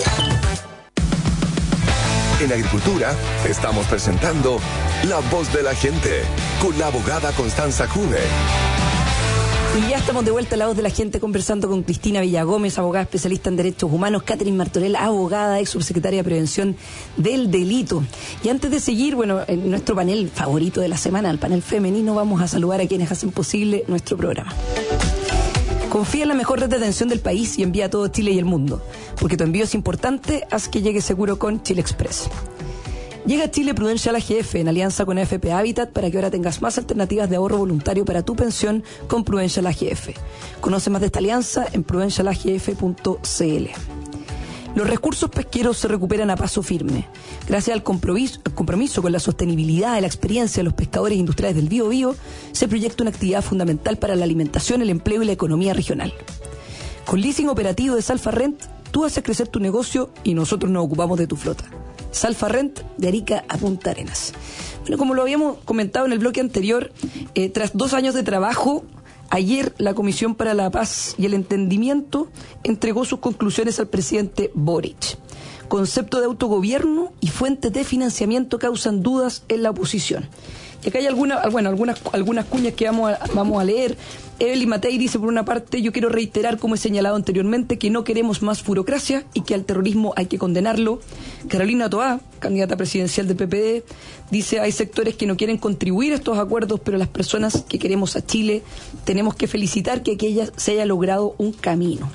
En Agricultura estamos presentando La Voz de la Gente con la abogada Constanza Jude. Y ya estamos de vuelta a La Voz de la Gente, conversando con Cristina Villagómez, abogada especialista en derechos humanos, Catherine Martorell, abogada, ex subsecretaria de Prevención del Delito. Y antes de seguir, bueno, en nuestro panel favorito de la semana, el panel femenino, vamos a saludar a quienes hacen posible nuestro programa. Confía en la mejor red de atención del país y envía a todo Chile y el mundo, porque tu envío es importante. Haz que llegue seguro con Chile Express. Llega a Chile Prudential AGF en alianza con AFP Habitat para que ahora tengas más alternativas de ahorro voluntario para tu pensión con Prudential AGF. Conoce más de esta alianza en prudentialagf.cl. Los recursos pesqueros se recuperan a paso firme. Gracias al compromiso con la sostenibilidad y la experiencia de los pescadores industriales del Biobío, se proyecta una actividad fundamental para la alimentación, el empleo y la economía regional. Con leasing operativo de Salfarrent, tú haces crecer tu negocio y nosotros nos ocupamos de tu flota. Salfarrent, de Arica a Punta Arenas. Bueno, como lo habíamos comentado en el bloque anterior, tras 2 años de trabajo, ayer la Comisión para la Paz y el Entendimiento entregó sus conclusiones al presidente Boric. Concepto de autogobierno y fuentes de financiamiento causan dudas en la oposición. Y acá hay algunas cuñas que vamos a leer. Evelyn Matei dice, por una parte: yo quiero reiterar, como he señalado anteriormente, que no queremos más burocracia y que al terrorismo hay que condenarlo. Carolina Toá, candidata presidencial del PPD, dice: hay sectores que no quieren contribuir a estos acuerdos, pero las personas que queremos a Chile tenemos que felicitar que aquella se haya logrado un camino.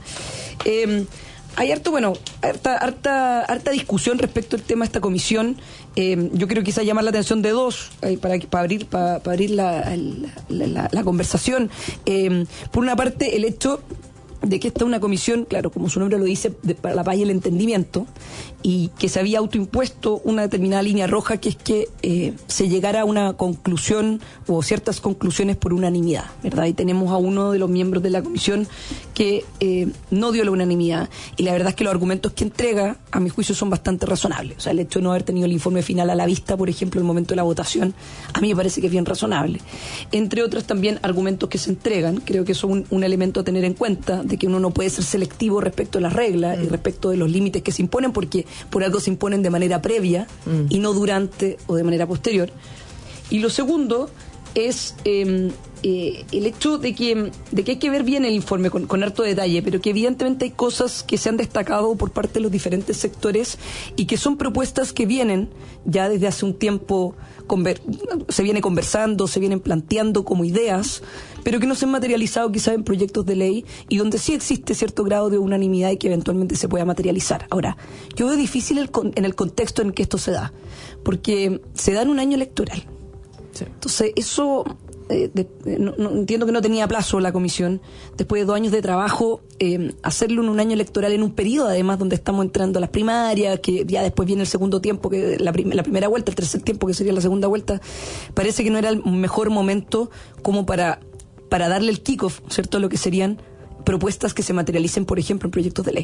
Hay harta discusión respecto al tema de esta comisión. Yo quiero quizás llamar la atención de dos para abrir la conversación. Por una parte, el hecho de que esta es una comisión, claro, como su nombre lo dice, para la paz y el entendimiento, y que se había autoimpuesto una determinada línea roja, que es que se llegara a una conclusión o ciertas conclusiones por unanimidad, ¿verdad? Y tenemos a uno de los miembros de la comisión que no dio la unanimidad, y la verdad es que los argumentos que entrega, a mi juicio, son bastante razonables. O sea, el hecho de no haber tenido el informe final a la vista, por ejemplo, en el momento de la votación, a mí me parece que es bien razonable. Entre otros también argumentos que se entregan, creo que son un elemento a tener en cuenta, de que uno no puede ser selectivo respecto a las reglas y respecto de los límites que se imponen, porque por algo se imponen de manera previa y no durante o de manera posterior. Y lo segundo es el hecho de que hay que ver bien el informe con harto detalle, pero que evidentemente hay cosas que se han destacado por parte de los diferentes sectores y que son propuestas que vienen ya desde hace un tiempo, se viene conversando, se vienen planteando como ideas, pero que no se han materializado quizás en proyectos de ley, y donde sí existe cierto grado de unanimidad y que eventualmente se pueda materializar. Ahora, yo veo difícil en el contexto en el que esto se da, porque se da en un año electoral. Sí. Entonces, eso... no, entiendo que no tenía plazo la comisión, después de 2 años de trabajo, hacerlo en un año electoral, en un periodo además donde estamos entrando a las primarias, que ya después viene el segundo tiempo, que la primera vuelta, el tercer tiempo que sería la segunda vuelta, parece que no era el mejor momento como para darle el kick-off, ¿cierto?, a lo que serían propuestas que se materialicen, por ejemplo, en proyectos de ley.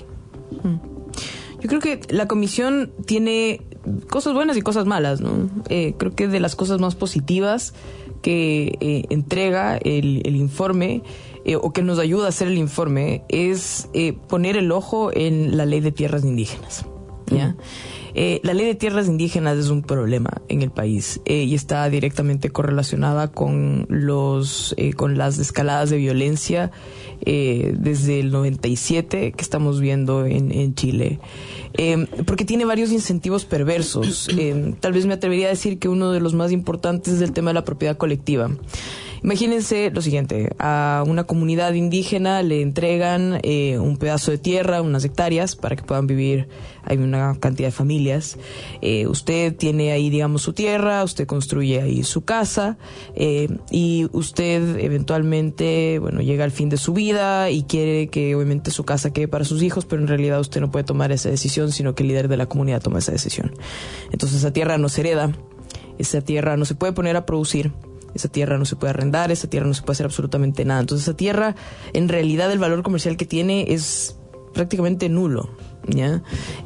Yo creo que la comisión tiene cosas buenas y cosas malas, ¿no? Creo que de las cosas más positivas que entrega el informe, o que nos ayuda a hacer el informe, es poner el ojo en la ley de tierras indígenas, ¿ya? La ley de tierras indígenas es un problema en el país, y está directamente correlacionada con las escaladas de violencia desde el 97 que estamos viendo en Chile, porque tiene varios incentivos perversos. Tal vez me atrevería a decir que uno de los más importantes es el tema de la propiedad colectiva. Imagínense lo siguiente: a una comunidad indígena le entregan un pedazo de tierra, unas hectáreas, para que puedan vivir. Hay una cantidad de familias. Usted tiene ahí, digamos, su tierra, usted construye ahí su casa, y usted eventualmente, bueno, llega al fin de su vida y quiere que obviamente su casa quede para sus hijos, pero en realidad usted no puede tomar esa decisión, sino que el líder de la comunidad toma esa decisión. Entonces esa tierra no se hereda, esa tierra no se puede poner a producir, esa tierra no se puede arrendar, esa tierra no se puede hacer absolutamente nada. Entonces esa tierra, en realidad, el valor comercial que tiene es prácticamente nulo, ¿ya?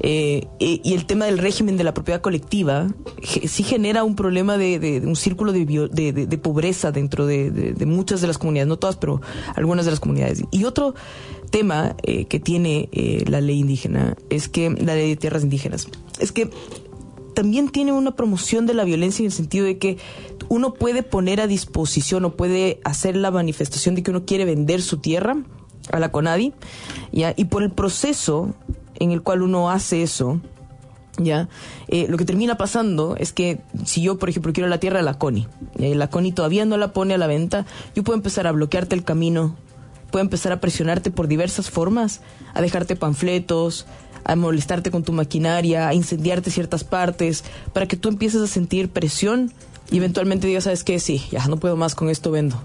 Y el tema del régimen de la propiedad colectiva sí genera un problema de un círculo de pobreza dentro de muchas de las comunidades, no todas, pero algunas de las comunidades. Y otro tema que tiene la ley indígena, la ley de tierras indígenas, es que también tiene una promoción de la violencia, en el sentido de que uno puede poner a disposición o puede hacer la manifestación de que uno quiere vender su tierra a la CONADI, ¿ya? Y por el proceso en el cual uno hace eso, ¿ya? Lo que termina pasando es que si yo, por ejemplo, quiero la tierra de la CONI, la CONI todavía no la pone a la venta, yo puedo empezar a bloquearte el camino, puedo empezar a presionarte por diversas formas, a dejarte panfletos, a molestarte con tu maquinaria, a incendiarte ciertas partes, para que tú empieces a sentir presión y eventualmente digas, ¿sabes qué? Sí, ya no puedo más con esto, vendo.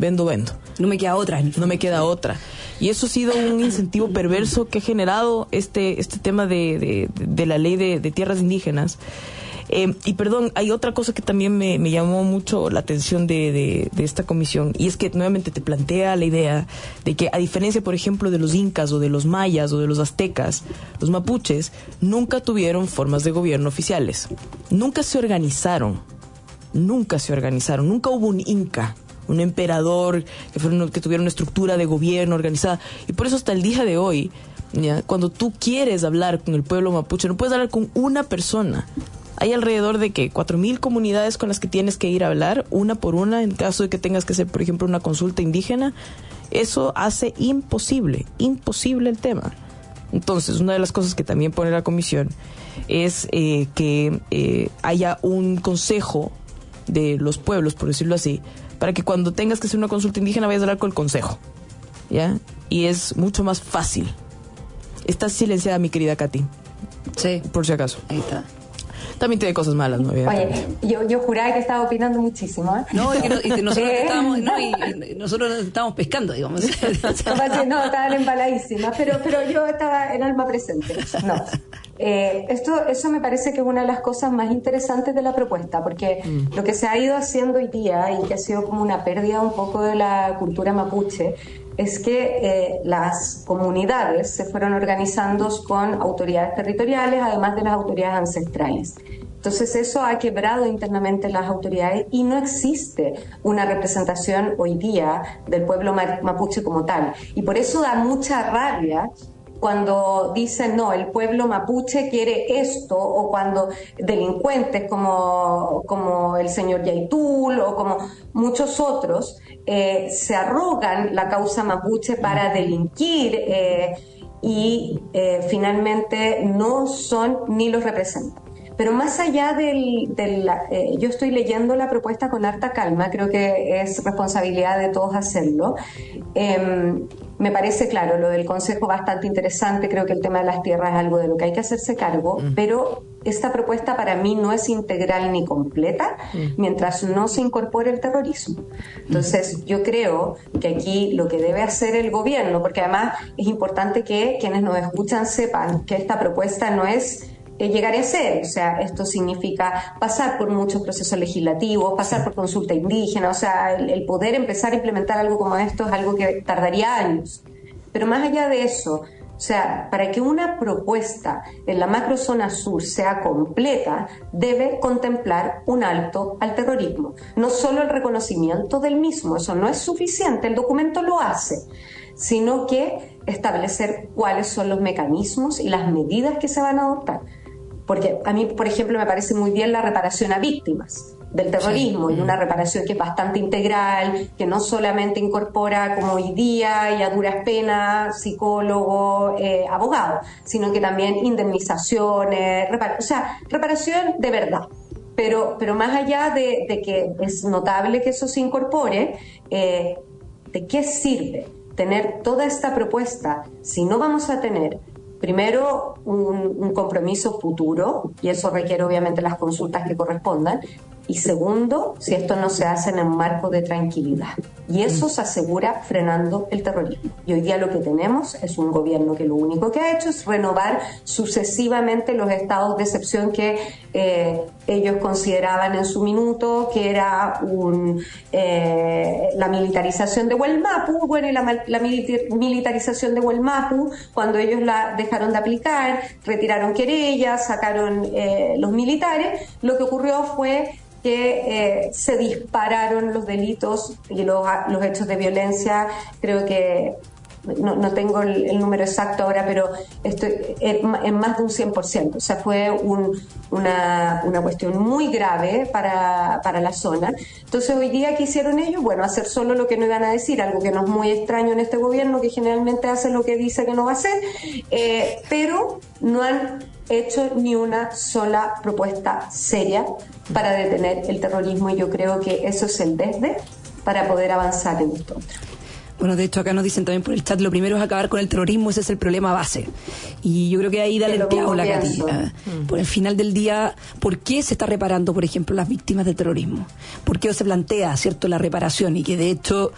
No me queda otra. No me queda otra. Y eso ha sido un incentivo perverso que ha generado este tema de la ley de tierras indígenas. Y perdón, hay otra cosa que también me llamó mucho la atención de esta comisión, y es que nuevamente te plantea la idea de que, a diferencia, por ejemplo, de los incas o de los mayas o de los aztecas, los mapuches nunca tuvieron formas de gobierno oficiales. Nunca se organizaron. Nunca hubo un inca, un emperador que tuviera una estructura de gobierno organizada. Y por eso hasta el día de hoy, ¿ya? Cuando tú quieres hablar con el pueblo mapuche, no puedes hablar con una persona. Hay alrededor de 4,000 comunidades con las que tienes que ir a hablar, una por una, en caso de que tengas que hacer, por ejemplo, una consulta indígena. Eso hace imposible el tema. Entonces, una de las cosas que también pone la comisión es que haya un consejo de los pueblos, por decirlo así, para que cuando tengas que hacer una consulta indígena vayas a hablar con el consejo, ¿ya? Y es mucho más fácil. Estás silenciada, mi querida Katy. Sí. Por si acaso. Ahí está. También tiene cosas malas, ¿no? Oye, yo juraba que estaba opinando muchísimo, ¿eh? No, y nosotros nosotros estábamos pescando, digamos. No, estaban embaladísimas, pero yo estaba en alma presente. No. Eso me parece que es una de las cosas más interesantes de la propuesta, porque lo que se ha ido haciendo hoy día, y que ha sido como una pérdida un poco de la cultura mapuche, es que las comunidades se fueron organizando con autoridades territoriales, además de las autoridades ancestrales. Entonces eso ha quebrado internamente las autoridades y no existe una representación hoy día del pueblo mapuche como tal. Y por eso da mucha rabia cuando dicen, no, el pueblo mapuche quiere esto, o cuando delincuentes como el señor Yaitul o como muchos otros se arrogan la causa mapuche para delinquir y finalmente no son ni los representan. Pero más allá yo estoy leyendo la propuesta con harta calma, creo que es responsabilidad de todos hacerlo. Me parece, claro, lo del Consejo bastante interesante, creo que el tema de las tierras es algo de lo que hay que hacerse cargo, pero esta propuesta para mí no es integral ni completa mientras no se incorpore el terrorismo. Entonces yo creo que aquí lo que debe hacer el gobierno, porque además es importante que quienes nos escuchan sepan que esta propuesta no es llegar a ser, o sea, esto significa pasar por muchos procesos legislativos, pasar por consulta indígena, o sea, el poder empezar a implementar algo como esto es algo que tardaría años. Pero más allá de eso, o sea, para que una propuesta en la macrozona sur sea completa, debe contemplar un alto al terrorismo, no solo el reconocimiento del mismo, eso no es suficiente, el documento lo hace, sino que establecer cuáles son los mecanismos y las medidas que se van a adoptar. Porque a mí, por ejemplo, me parece muy bien la reparación a víctimas del terrorismo, y una reparación que es bastante integral, que no solamente incorpora, como hoy día y a duras penas, psicólogo, abogado, sino que también indemnizaciones, reparación de verdad. Pero más allá de que es notable que eso se incorpore, ¿de qué sirve tener toda esta propuesta si no vamos a tener primero un compromiso futuro, y eso requiere obviamente las consultas que correspondan, y segundo, si esto no se hace en un marco de tranquilidad? Y eso se asegura frenando el terrorismo. Y hoy día lo que tenemos es un gobierno que lo único que ha hecho es renovar sucesivamente los estados de excepción que ellos consideraban en su minuto que era la militarización de Huelmapu. Bueno, y la militarización de Huelmapu, cuando ellos la dejaron de aplicar, retiraron querellas, sacaron los militares, lo que ocurrió fue que se dispararon los delitos y los hechos de violencia. Creo que no tengo el número exacto ahora, pero esto en más de un 100%. O sea, fue una cuestión muy grave para la zona. Entonces, hoy día, ¿qué hicieron ellos? Bueno, hacer solo lo que no iban a decir, algo que no es muy extraño en este gobierno, que generalmente hace lo que dice que no va a hacer, pero no han hecho ni una sola propuesta seria para detener el terrorismo, y yo creo que eso es el desde para poder avanzar en esto. Bueno, de hecho acá nos dicen también por el chat, lo primero es acabar con el terrorismo, ese es el problema base. Y yo creo que ahí da el clavo la Catilla. Por el final del día, ¿por qué se está reparando, por ejemplo, las víctimas del terrorismo? ¿Por qué se plantea, cierto, la reparación? Y que de hecho,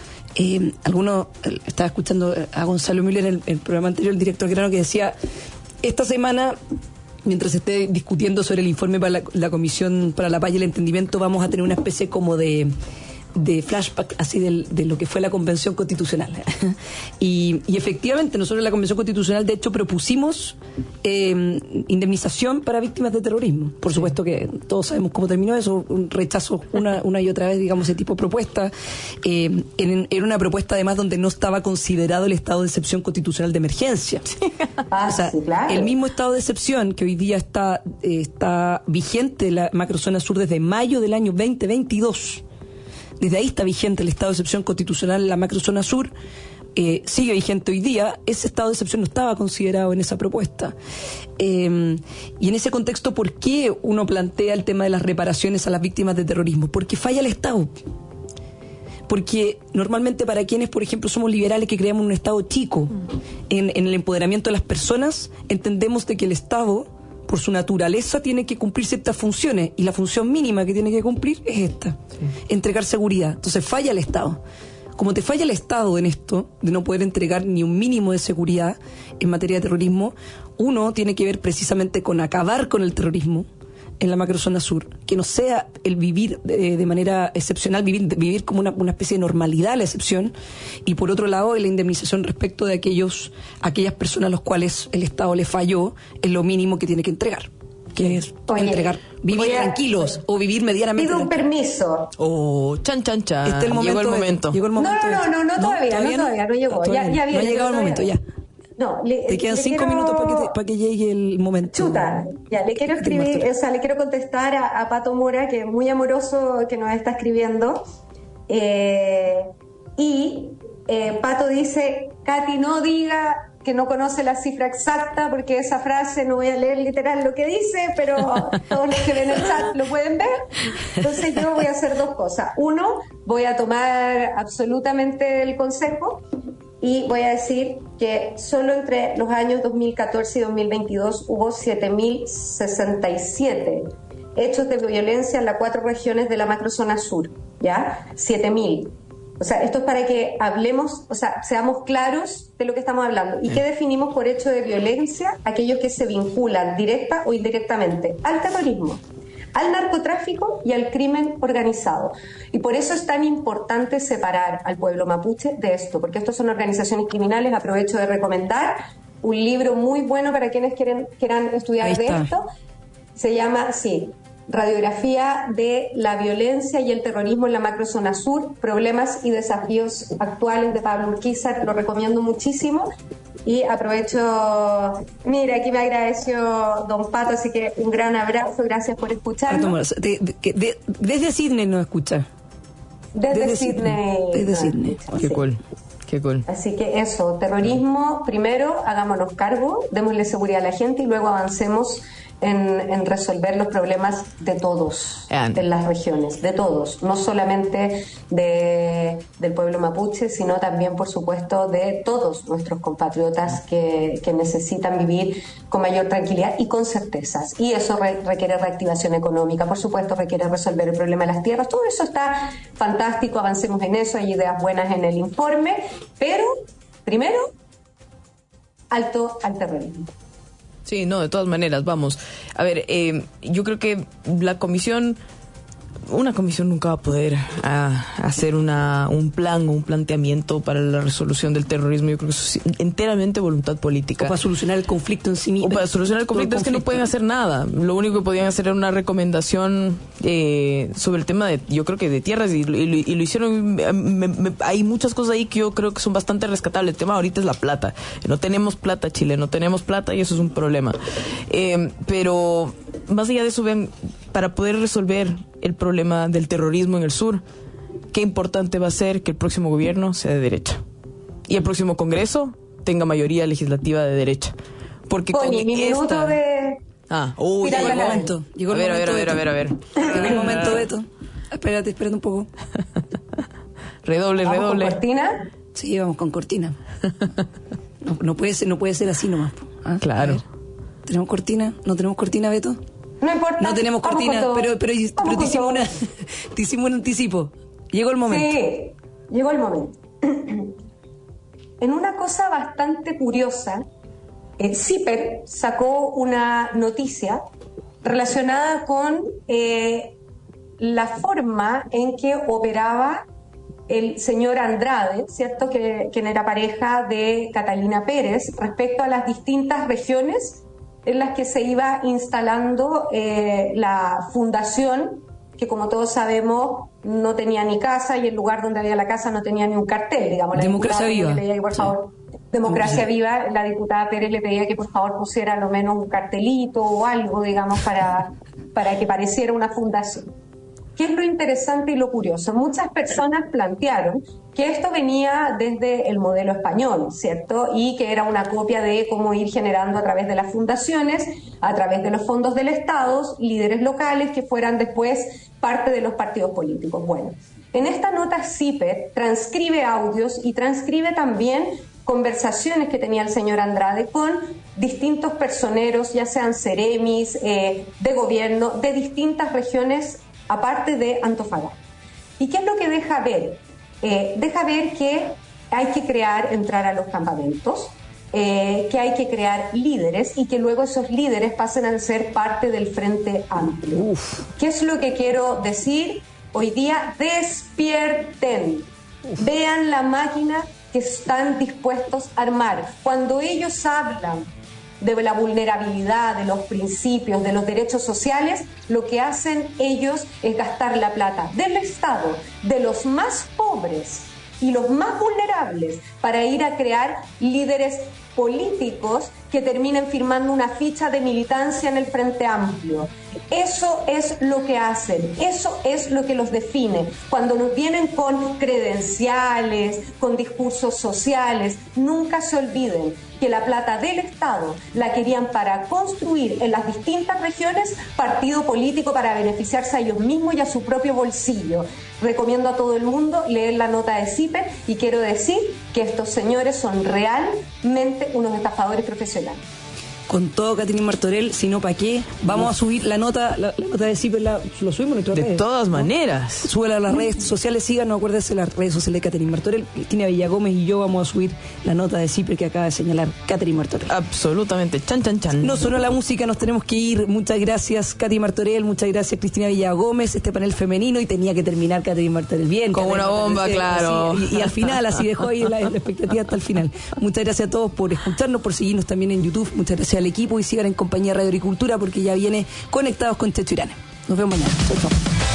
estaba escuchando a Gonzalo Müller en el programa anterior, el director Grano, que decía, esta semana, mientras se esté discutiendo sobre el informe para la Comisión para la Paz y el Entendimiento, vamos a tener una especie como de flashback así de lo que fue la Convención Constitucional. y efectivamente nosotros en la Convención Constitucional de hecho propusimos indemnización para víctimas de terrorismo. Por supuesto que todos sabemos cómo terminó eso, un rechazo una y otra vez, digamos, ese tipo de propuesta. Era una propuesta además donde no estaba considerado el estado de excepción constitucional de emergencia. O sea, sí, claro. El mismo estado de excepción que hoy día está vigente en la macrozona sur desde mayo del año 2022. Desde ahí está vigente el estado de excepción constitucional en la macrozona sur, sigue vigente hoy día. Ese estado de excepción no estaba considerado en esa propuesta. Y en ese contexto, ¿por qué uno plantea el tema de las reparaciones a las víctimas de terrorismo? Porque falla el Estado. Porque normalmente para quienes, por ejemplo, somos liberales que creamos un Estado chico, en el empoderamiento de las personas, entendemos de que el Estado por su naturaleza tiene que cumplir ciertas funciones, y la función mínima que tiene que cumplir es esta, entregar seguridad. Entonces falla el Estado. Como te falla el Estado en esto, de no poder entregar ni un mínimo de seguridad en materia de terrorismo, uno tiene que ver precisamente con acabar con el terrorismo en la macrozona sur, que no sea el vivir de manera excepcional, vivir como una especie de normalidad a la excepción, y por otro lado la indemnización respecto de aquellas personas a los cuales el Estado le falló en lo mínimo que tiene que entregar, que es vivir tranquilos o vivir medianamente. Pido un permiso. Chan. Llegó el momento. No, todavía no llegó. Ya no ha llegado el momento, ya. No, te quedan 5 minutos para que llegue el momento. Chuta, ya, le quiero escribir, le quiero contestar a Pato Mora, que es muy amoroso, que nos está escribiendo. Pato dice, Katy, no diga que no conoce la cifra exacta, porque esa frase no voy a leer literal lo que dice, pero todos los que ven el chat lo pueden ver. Entonces yo voy a hacer dos cosas. Uno, voy a tomar absolutamente el consejo y voy a decir que solo entre los años 2014 y 2022 hubo 7.067 hechos de violencia en las 4 regiones de la macrozona sur, ¿ya? 7.000. O sea, esto es para que hablemos, o sea, seamos claros de lo que estamos hablando. ¿Y qué definimos por hecho de violencia? Aquellos que se vinculan directa o indirectamente al terrorismo, al narcotráfico y al crimen organizado. Y por eso es tan importante separar al pueblo mapuche de esto, porque estos son organizaciones criminales. Aprovecho de recomendar un libro muy bueno para quienes quieran estudiar de esto. Se llama, Radiografía de la violencia y el terrorismo en la macrozona sur, problemas y desafíos actuales, de Pablo Urquizar. Lo recomiendo muchísimo. Y aprovecho, mira, aquí me agradeció don Pato, así que un gran abrazo, gracias por escucharnos. Desde Sydney nos escucha. Desde Sydney. Desde Sydney. Qué cool. Así que eso, terrorismo, primero hagámonos cargo, démosle seguridad a la gente y luego avancemos en resolver los problemas de todos en las regiones, de todos, no solamente del pueblo mapuche, sino también, por supuesto, de todos nuestros compatriotas que necesitan vivir con mayor tranquilidad y con certezas. Y eso requiere reactivación económica, por supuesto, requiere resolver el problema de las tierras. Todo eso está fantástico, avancemos en eso, hay ideas buenas en el informe, pero primero, alto al terrorismo. Sí, no, de todas maneras, vamos. A ver, yo creo que una comisión nunca va a poder hacer un plan o un planteamiento para la resolución del terrorismo. Yo creo que eso es enteramente voluntad política. O para solucionar el conflicto en sí mismo. O para solucionar el conflicto es que no pueden hacer nada. Lo único que podían hacer era una recomendación sobre el tema yo creo que de tierras, y lo hicieron. Hay muchas cosas ahí que yo creo que son bastante rescatables. El tema ahorita es la plata. No tenemos plata, Chile, no tenemos plata, y eso es un problema. Pero más allá de eso, vean, para poder resolver el problema del terrorismo en el sur, qué importante va a ser que el próximo gobierno sea de derecha y el próximo Congreso tenga mayoría legislativa de derecha, porque con esta... llegó el momento. A ver. Llegó el momento, Beto. Espérate un poco. Redoble. ¿Con cortina? Sí, vamos con cortina. No puede ser así nomás. Claro. ¿Tenemos cortina? ¿No tenemos cortina, Beto? No importa. No tenemos cortina, pero te hicimos un anticipo. Llegó el momento. Sí, llegó el momento. En una cosa bastante curiosa, CIPER sacó una noticia relacionada con la forma en que operaba el señor Andrade, ¿cierto?, quien era pareja de Catalina Pérez, respecto a las distintas regiones en las que se iba instalando la fundación, que como todos sabemos no tenía ni casa, y el lugar donde había la casa no tenía ni un cartel, digamos. Democracia Viva. Le pedía que, por favor, Democracia Viva, la diputada Pérez le pedía que por favor pusiera al menos un cartelito o algo, digamos, para que pareciera una fundación. ¿Qué es lo interesante y lo curioso? Muchas personas plantearon que esto venía desde el modelo español, ¿cierto? Y que era una copia de cómo ir generando a través de las fundaciones, a través de los fondos del Estado, líderes locales que fueran después parte de los partidos políticos. Bueno, en esta nota CIPER transcribe audios y transcribe también conversaciones que tenía el señor Andrade con distintos personeros, ya sean seremis, de gobierno, de distintas regiones, aparte de Antofagasta. ¿Y qué es lo que deja ver? Deja ver que hay que entrar a los campamentos, que hay que crear líderes y que luego esos líderes pasen a ser parte del Frente Amplio. ¿Qué es lo que quiero decir? Hoy día despierten, vean la máquina que están dispuestos a armar. Cuando ellos hablan de la vulnerabilidad, de los principios, de los derechos sociales, lo que hacen ellos es gastar la plata del Estado, de los más pobres y los más vulnerables, para ir a crear líderes políticos que terminen firmando una ficha de militancia en el Frente Amplio. Eso es lo que hacen, eso es lo que los define. Cuando nos vienen con credenciales, con discursos sociales, nunca se olviden que la plata del Estado la querían para construir en las distintas regiones partido político para beneficiarse a ellos mismos y a su propio bolsillo. Recomiendo a todo el mundo leer la nota de CIPER y quiero decir que estos señores son realmente unos estafadores profesionales. Con todo, Catherine Martorell, si no, ¿para qué? Vamos a subir la nota de CIPER, lo subimos en nuestras redes. De todas maneras. Súbela a las redes sociales, síganos, acuérdense las redes sociales de Catherine Martorell. Cristina Villagómez y yo vamos a subir la nota de CIPER que acaba de señalar Catherine Martorell. Absolutamente, chan, chan, chan. No sonó la música, nos tenemos que ir. Muchas gracias, Catherine Martorell, muchas gracias, Cristina Villagómez, este panel femenino, y tenía que terminar Catherine Martorell bien. Como una bomba, claro. Así, y al final, así dejó ahí la expectativa hasta el final. Muchas gracias a todos por escucharnos, por seguirnos también en YouTube. Muchas gracias al equipo y sigan en compañía de Radio Agricultura porque ya viene Conectados con Checho Irane. Nos vemos mañana. Chau, chau.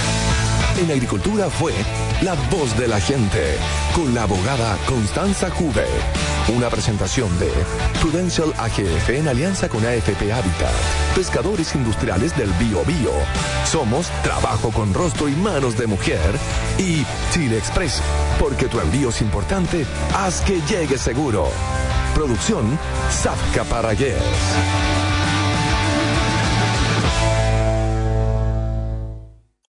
En Agricultura fue La Voz de la Gente con la abogada Constanza Juve. Una presentación de Prudential AGF en alianza con AFP Habitat, pescadores industriales del Bío Bío. Somos Trabajo con Rostro y Manos de Mujer y Chile Express, porque tu envío es importante, haz que llegue seguro. Producción Zafka Paragués.